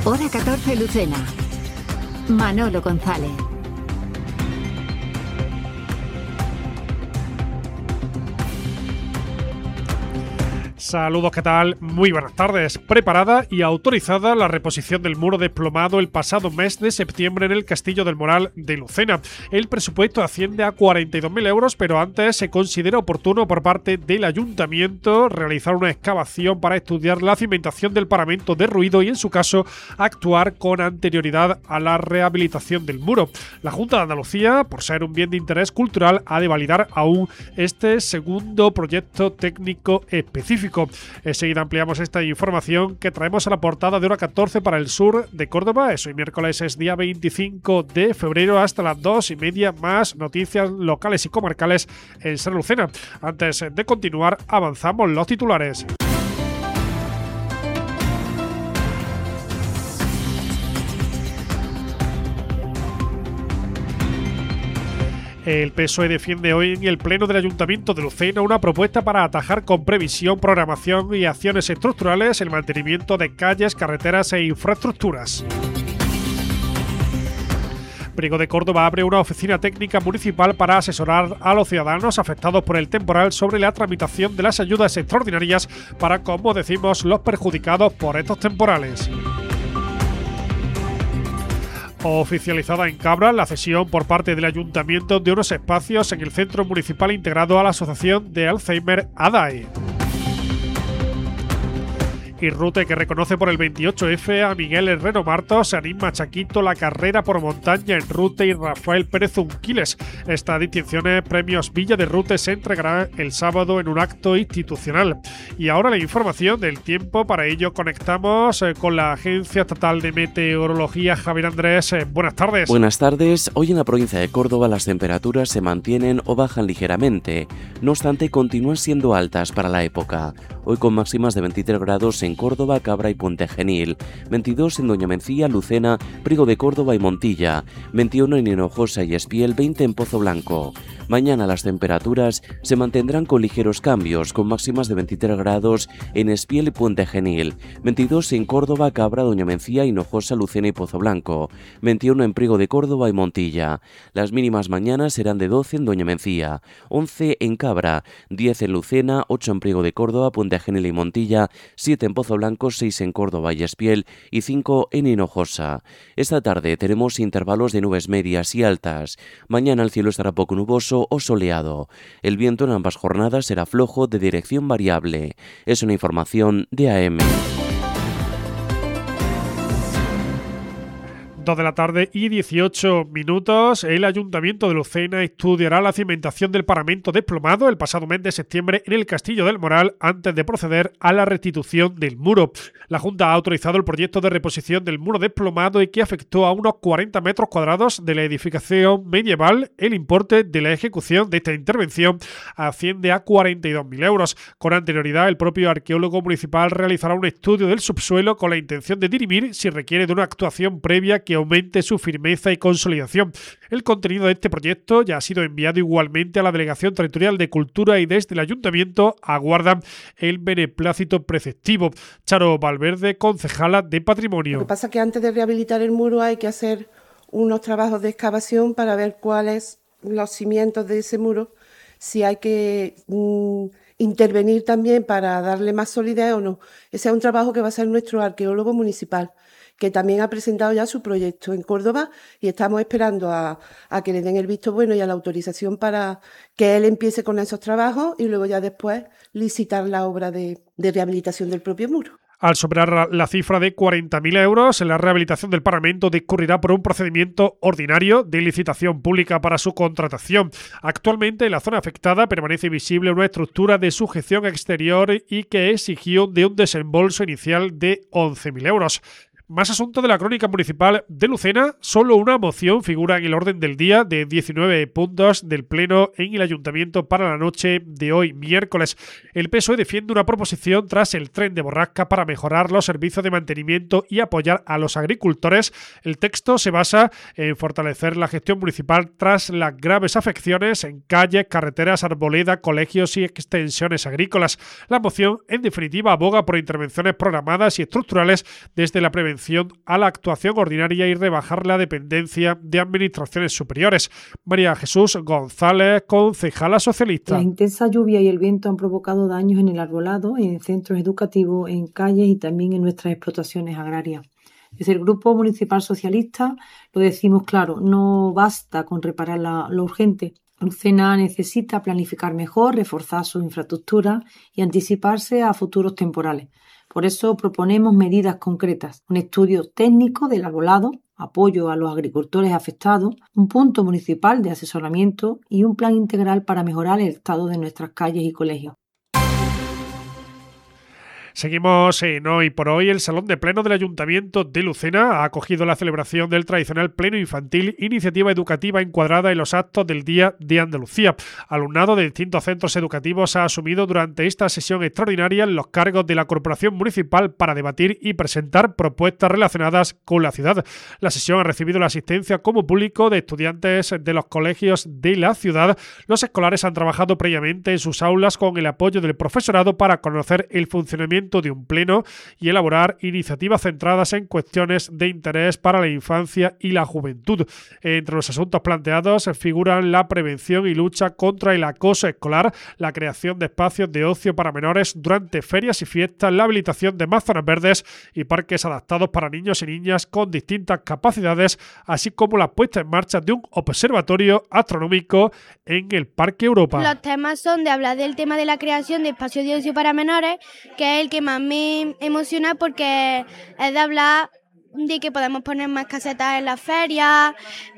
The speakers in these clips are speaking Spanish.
Hora 14 Lucena. Manolo González. Saludos, ¿qué tal? Muy buenas tardes. Preparada y autorizada la reposición del muro desplomado el pasado mes de septiembre en el Castillo del Moral de Lucena. El presupuesto asciende a 42.000 euros, pero antes se considera oportuno por parte del Ayuntamiento realizar una excavación para estudiar la cimentación del paramento derruido y, en su caso, actuar con anterioridad a la rehabilitación del muro. La Junta de Andalucía, por ser un bien de interés cultural, ha de validar aún este segundo proyecto técnico específico. Enseguida ampliamos esta información que traemos a la portada de Hora 14 para el sur de Córdoba. Eso, y miércoles es día 25 de febrero hasta las 2:30. Más noticias locales y comarcales en Ser Lucena. Antes de continuar, avanzamos los titulares. El PSOE defiende hoy en el Pleno del Ayuntamiento de Lucena una propuesta para atajar con previsión, programación y acciones estructurales el mantenimiento de calles, carreteras e infraestructuras. Priego de Córdoba abre una oficina técnica municipal para asesorar a los ciudadanos afectados por el temporal sobre la tramitación de las ayudas extraordinarias para, como decimos, los perjudicados por estos temporales. Oficializada en Cabra la cesión por parte del Ayuntamiento de unos espacios en el Centro Municipal integrado a la Asociación de Alzheimer ADAE. Y Rute, que reconoce por el 28F a Miguel Herrero Martos, anima Chaquito la carrera por montaña en Rute y Rafael Pérez Unquiles. Estas distinciones, premios Villa de Rute, se entregarán el sábado en un acto institucional. Y ahora la información del tiempo. Para ello conectamos con la Agencia Estatal de Meteorología. Javier Andrés, buenas tardes. Buenas tardes. Hoy en la provincia de Córdoba las temperaturas se mantienen o bajan ligeramente. No obstante, continúan siendo altas para la época. Hoy con máximas de 23 grados en Córdoba, Cabra y Puente Genil, 22 en Doña Mencía, Lucena, Priego de Córdoba y Montilla, 21 en Hinojosa y Espiel, 20 en Pozo Blanco. Mañana las temperaturas se mantendrán con ligeros cambios, con máximas de 23 grados en Espiel y Puente Genil, 22 en Córdoba, Cabra, Doña Mencía, Hinojosa, Lucena y Pozo Blanco, 21 en Priego de Córdoba y Montilla. Las mínimas mañana serán de 12 en Doña Mencía, 11 en Cabra, 10 en Lucena, 8 en Priego de Córdoba, Puente Genil y Montilla, 7 en Pozo Blanco, 6 en Córdoba y Espiel y 5 en Hinojosa. Esta tarde tenemos intervalos de nubes medias y altas. Mañana el cielo estará poco nuboso o soleado. El viento en ambas jornadas será flojo de dirección variable. Es una información de AM. 2 de la tarde y 18 minutos. El Ayuntamiento de Lucena estudiará la cimentación del paramento desplomado el pasado mes de septiembre en el Castillo del Moral antes de proceder a la restitución del muro. La Junta ha autorizado el proyecto de reposición del muro desplomado y que afectó a unos 40 metros cuadrados de la edificación medieval. El importe de la ejecución de esta intervención asciende a 42.000 euros. Con anterioridad, el propio arqueólogo municipal realizará un estudio del subsuelo con la intención de dirimir si requiere de una actuación previa que aumente su firmeza y consolidación. El contenido de este proyecto ya ha sido enviado igualmente a la Delegación Territorial de Cultura y desde el Ayuntamiento aguardan el beneplácito preceptivo. Charo Valverde, concejala de Patrimonio. Lo que pasa es que antes de rehabilitar el muro hay que hacer unos trabajos de excavación para ver cuáles los cimientos de ese muro, si hay que intervenir también para darle más solidez o no. Ese es un trabajo que va a hacer nuestro arqueólogo municipal, que también ha presentado ya su proyecto en Córdoba y estamos esperando a que le den el visto bueno y a la autorización para que él empiece con esos trabajos y luego ya después licitar la obra de rehabilitación del propio muro. Al superar la cifra de 40.000 euros, la rehabilitación del paramento discurrirá por un procedimiento ordinario de licitación pública para su contratación. Actualmente en la zona afectada permanece visible una estructura de sujeción exterior y que exigió de un desembolso inicial de 11.000 euros. Más asunto de la crónica municipal de Lucena. Solo una moción figura en el orden del día de 19 puntos del Pleno en el Ayuntamiento para la noche de hoy, miércoles. El PSOE defiende una proposición tras el tren de borrasca para mejorar los servicios de mantenimiento y apoyar a los agricultores. El texto se basa en fortalecer la gestión municipal tras las graves afecciones en calles, carreteras, arboledas, colegios y extensiones agrícolas. La moción, en definitiva, aboga por intervenciones programadas y estructurales desde la prevención mención a la actuación ordinaria y rebajar la dependencia de administraciones superiores. María Jesús González, concejala socialista. La intensa lluvia y el viento han provocado daños en el arbolado, en centros educativos, en calles y también en nuestras explotaciones agrarias. Desde el Grupo Municipal Socialista lo decimos claro, no basta con reparar lo urgente. Lucena necesita planificar mejor, reforzar sus infraestructuras y anticiparse a futuros temporales. Por eso proponemos medidas concretas, un estudio técnico del arbolado, apoyo a los agricultores afectados, un punto municipal de asesoramiento y un plan integral para mejorar el estado de nuestras calles y colegios. Seguimos en Hoy por Hoy. El Salón de Pleno del Ayuntamiento de Lucena ha acogido la celebración del tradicional Pleno Infantil, iniciativa educativa encuadrada en los actos del Día de Andalucía. Alumnado de distintos centros educativos ha asumido durante esta sesión extraordinaria los cargos de la Corporación Municipal para debatir y presentar propuestas relacionadas con la ciudad. La sesión ha recibido la asistencia como público de estudiantes de los colegios de la ciudad. Los escolares han trabajado previamente en sus aulas con el apoyo del profesorado para conocer el funcionamiento de un pleno y elaborar iniciativas centradas en cuestiones de interés para la infancia y la juventud. Entre los asuntos planteados figuran la prevención y lucha contra el acoso escolar, la creación de espacios de ocio para menores durante ferias y fiestas, la habilitación de más zonas verdes y parques adaptados para niños y niñas con distintas capacidades, así como la puesta en marcha de un observatorio astronómico en el Parque Europa. Los temas son de hablar del tema de la creación de espacios de ocio para menores, que es el que más me emociona porque es de hablar de que podemos poner más casetas en las ferias,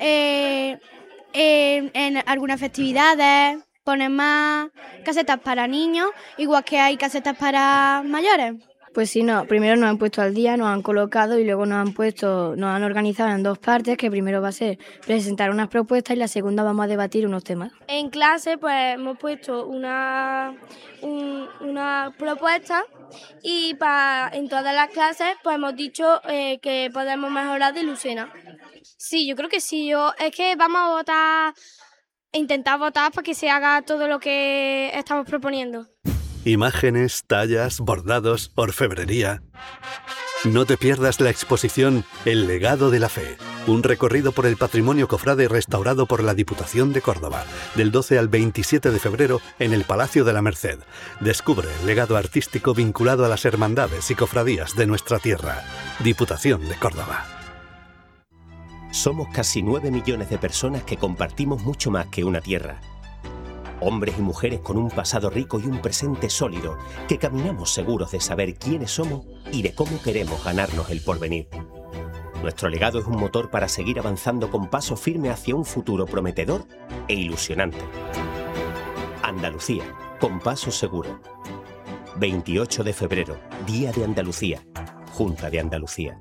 en algunas festividades, poner más casetas para niños, igual que hay casetas para mayores. Pues sí, no, primero nos han puesto al día, nos han colocado y luego nos han organizado en dos partes, que primero va a ser presentar unas propuestas y la segunda vamos a debatir unos temas. En clase pues hemos puesto una propuesta y en todas las clases pues hemos dicho que podemos mejorar de Lucena. Sí, yo creo que sí, es que vamos a votar, intentar votar para que se haga todo lo que estamos proponiendo. Imágenes, tallas, bordados, orfebrería. No te pierdas la exposición El legado de la fe, un recorrido por el patrimonio cofrade restaurado por la Diputación de Córdoba, del 12 al 27 de febrero en el Palacio de la Merced. Descubre el legado artístico vinculado a las hermandades y cofradías de nuestra tierra. Diputación de Córdoba. Somos casi 9 millones de personas que compartimos mucho más que una tierra. Hombres y mujeres con un pasado rico y un presente sólido, que caminamos seguros de saber quiénes somos y de cómo queremos ganarnos el porvenir. Nuestro legado es un motor para seguir avanzando con paso firme hacia un futuro prometedor e ilusionante. Andalucía, con paso seguro. 28 de febrero, Día de Andalucía, Junta de Andalucía.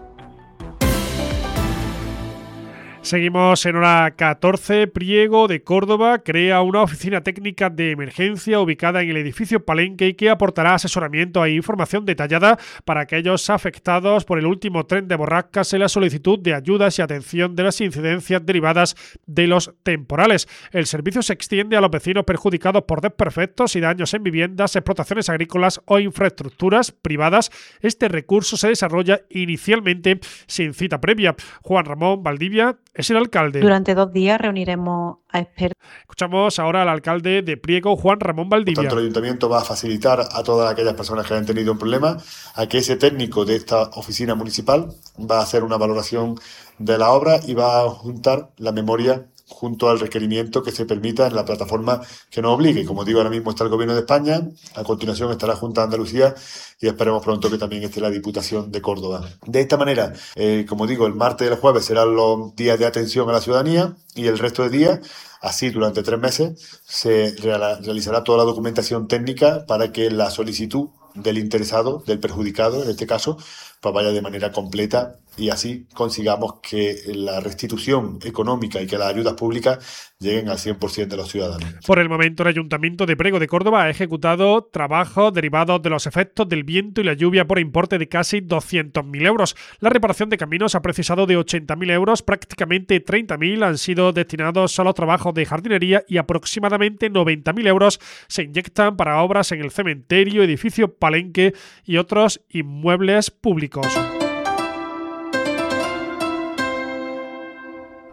Seguimos en hora 14. Priego de Córdoba crea una oficina técnica de emergencia ubicada en el edificio Palenque y que aportará asesoramiento e información detallada para aquellos afectados por el último tren de borrascas en la solicitud de ayudas y atención de las incidencias derivadas de los temporales. El servicio se extiende a los vecinos perjudicados por desperfectos y daños en viviendas, explotaciones agrícolas o infraestructuras privadas. Este recurso se desarrolla inicialmente sin cita previa. Juan Ramón Valdivia es el alcalde. Durante 2 días reuniremos a expertos. Escuchamos ahora al alcalde de Priego, Juan Ramón Valdivia. Por tanto, el ayuntamiento va a facilitar a todas aquellas personas que hayan tenido un problema a que ese técnico de esta oficina municipal va a hacer una valoración de la obra y va a juntar la memoria junto al requerimiento que se permita en la plataforma que nos obligue. Como digo, ahora mismo está el Gobierno de España, a continuación estará la Junta de Andalucía y esperemos pronto que también esté la Diputación de Córdoba. De esta manera, como digo, el martes y el jueves serán los días de atención a la ciudadanía y el resto de días, así durante 3 meses, se realizará toda la documentación técnica para que la solicitud del interesado, del perjudicado en este caso, pues vaya de manera completa y así consigamos que la restitución económica y que las ayudas públicas lleguen al 100% de los ciudadanos. Por el momento, el Ayuntamiento de Priego de Córdoba ha ejecutado trabajos derivados de los efectos del viento y la lluvia por importe de casi 200.000 euros. La reparación de caminos ha precisado de 80.000 euros, prácticamente 30.000 han sido destinados a los trabajos de jardinería y aproximadamente 90.000 euros se inyectan para obras en el cementerio, edificio Palenque y otros inmuebles públicos.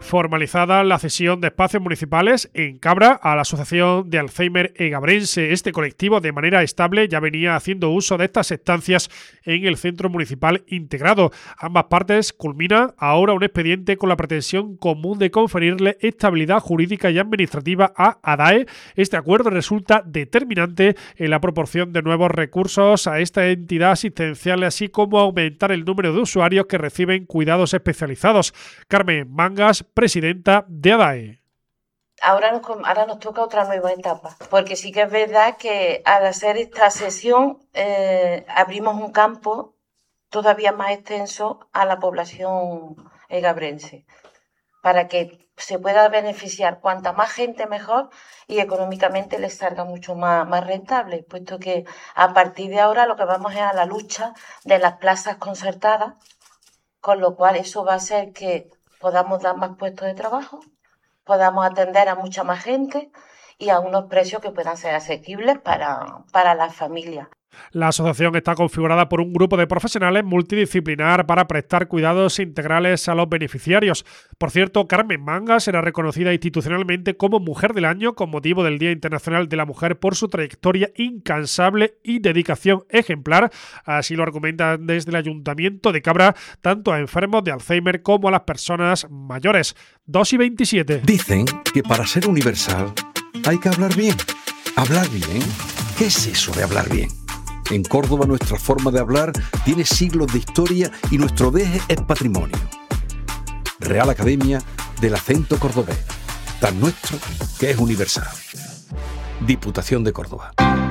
formalizada la cesión de espacios municipales en Cabra a la Asociación de Alzheimer Egabrense. Este colectivo, de manera estable, ya venía haciendo uso de estas estancias en el Centro Municipal Integrado. Ambas partes culminan ahora un expediente con la pretensión común de conferirle estabilidad jurídica y administrativa a ADAE. Este acuerdo resulta determinante en la proporción de nuevos recursos a esta entidad asistencial, así como aumentar el número de usuarios que reciben cuidados especializados. Carmen Mangas, presidenta de ADAE. Ahora nos toca otra nueva etapa, porque sí que es verdad que al hacer esta sesión abrimos un campo todavía más extenso a la población egabrense, para que se pueda beneficiar cuanta más gente mejor y económicamente les salga mucho más rentable, puesto que a partir de ahora lo que vamos es a la lucha de las plazas concertadas, con lo cual eso va a hacer que podamos dar más puestos de trabajo, podamos atender a mucha más gente y a unos precios que puedan ser asequibles para las familias. La asociación está configurada por un grupo de profesionales multidisciplinar para prestar cuidados integrales a los beneficiarios. Por cierto, Carmen Mangas será reconocida institucionalmente como Mujer del Año con motivo del Día Internacional de la Mujer por su trayectoria incansable y dedicación ejemplar. Así lo argumentan desde el Ayuntamiento de Cabra, tanto a enfermos de Alzheimer como a las personas mayores. 2:27. Dicen que para ser universal hay que hablar bien. ¿Hablar bien? ¿Qué es eso de hablar bien? En Córdoba nuestra forma de hablar tiene siglos de historia y nuestro deje es patrimonio. Real Academia del Acento Cordobés, tan nuestro que es universal. Diputación de Córdoba.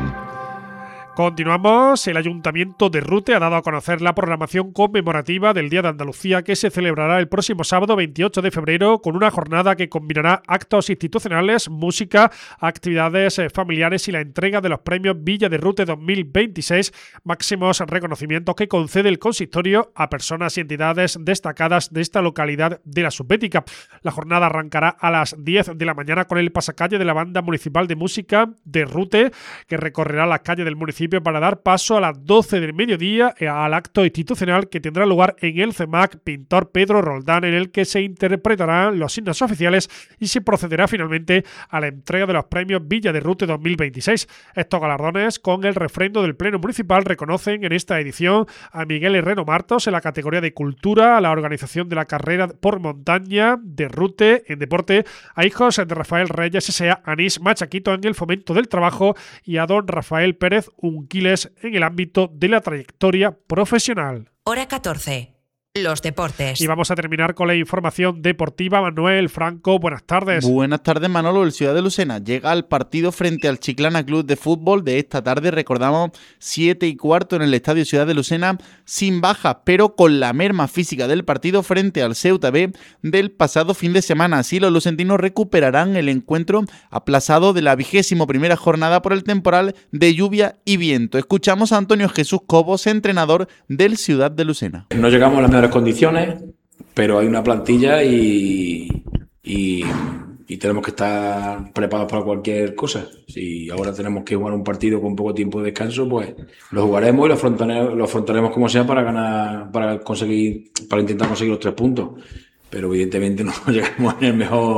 Continuamos. El Ayuntamiento de Rute ha dado a conocer la programación conmemorativa del Día de Andalucía, que se celebrará el próximo sábado 28 de febrero con una jornada que combinará actos institucionales, música, actividades familiares y la entrega de los premios Villa de Rute 2026, máximos reconocimientos que concede el consistorio a personas y entidades destacadas de esta localidad de la Subbética. La jornada arrancará a las 10 de la mañana con el pasacalle de la Banda Municipal de Música de Rute, que recorrerá las calles del municipio para dar paso a las 12 del mediodía al acto institucional que tendrá lugar en el CEMAC Pintor Pedro Roldán, en el que se interpretarán los himnos oficiales y se procederá finalmente a la entrega de los premios Villa de Rute 2026. Estos galardones, con el refrendo del Pleno Municipal, reconocen en esta edición a Miguel Herrero Martos en la categoría de Cultura, a la organización de la carrera por montaña de Rute en deporte, a hijos de Rafael Reyes S.A. Anís Machaquito en el fomento del trabajo y a don Rafael Pérez Unquiles en el ámbito de la trayectoria profesional. Hora 14. Los deportes. Y vamos a terminar con la información deportiva. Manuel Franco, buenas tardes. Buenas tardes, Manolo. El Ciudad de Lucena llega al partido frente al Chiclana Club de Fútbol de esta tarde. Recordamos 7:15 en el Estadio Ciudad de Lucena, sin bajas, pero con la merma física del partido frente al Ceuta B del pasado fin de semana. Así los lucentinos recuperarán el encuentro aplazado de la 21ª jornada por el temporal de lluvia y viento. Escuchamos a Antonio Jesús Cobos, entrenador del Ciudad de Lucena. No llegamos a las mejores condiciones, pero hay una plantilla y tenemos que estar preparados para cualquier cosa. Si ahora tenemos que jugar un partido con poco tiempo de descanso, pues lo jugaremos y lo afrontaremos como sea para ganar, para intentar conseguir los 3 puntos. Pero evidentemente no llegamos en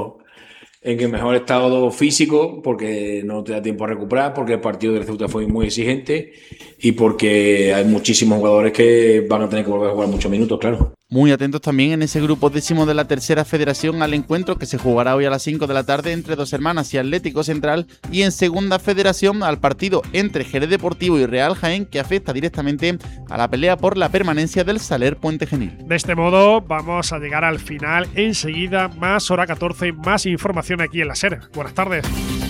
el mejor estado físico, porque no te da tiempo a recuperar, porque el partido del Ceuta fue muy exigente y porque hay muchísimos jugadores que van a tener que volver a jugar muchos minutos, claro. Muy atentos también en ese grupo 10º de la tercera federación al encuentro que se jugará hoy a las 5 de la tarde entre Dos Hermanas y Atlético Central, y en segunda federación al partido entre Jerez Deportivo y Real Jaén, que afecta directamente a la pelea por la permanencia del Saler Puente Genil. De este modo vamos a llegar al final. Enseguida más hora 14, más información aquí en la SER. Buenas tardes.